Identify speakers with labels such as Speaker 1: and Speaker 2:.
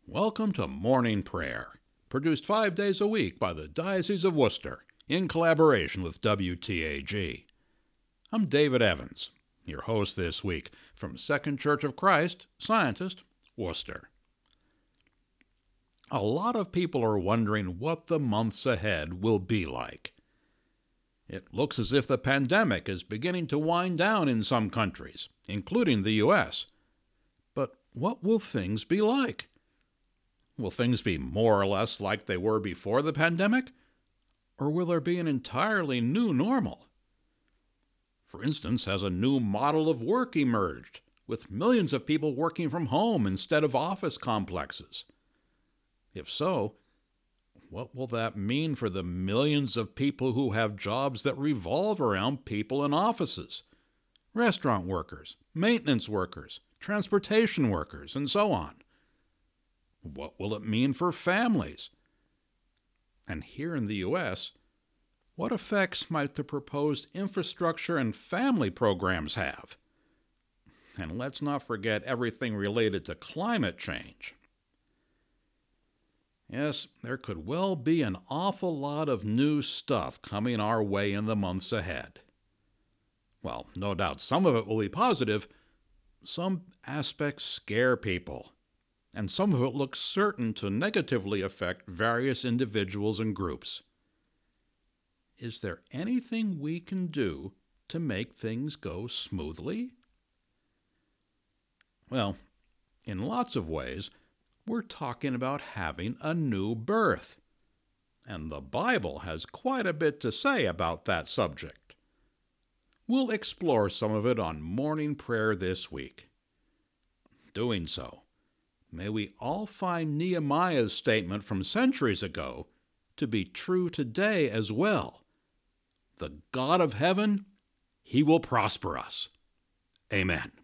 Speaker 1: Welcome to Morning Prayer, produced 5 days a week by the Diocese of Worcester in collaboration with WTAG. I'm David Evans, your host this week from Second Church of Christ, Scientist, Worcester. A lot of people are wondering what the months ahead will be like. It looks as if the pandemic is beginning to wind down in some countries, including the U.S. But what will things be like? Will things be more or less like they were before the pandemic? Or will there be an entirely new normal? For instance, has a new model of work emerged, with millions of people working from home instead of office complexes? If so, what will that mean for the millions of people who have jobs that revolve around people in offices? Restaurant workers, maintenance workers, transportation workers, and so on. What will it mean for families? And here in the U.S., what effects might the proposed infrastructure and family programs have? And let's not forget everything related to climate change. Yes, there could well be an awful lot of new stuff coming our way in the months ahead. Well, no doubt some of it will be positive. Some aspects scare people, and some of it looks certain to negatively affect various individuals and groups. Is there anything we can do to make things go smoothly? Well, in lots of ways, we're talking about having a new birth. And the Bible has quite a bit to say about that subject. We'll explore some of it on Morning Prayer this week. Doing so, may we all find Nehemiah's statement from centuries ago to be true today as well. The God of heaven, He will prosper us. Amen.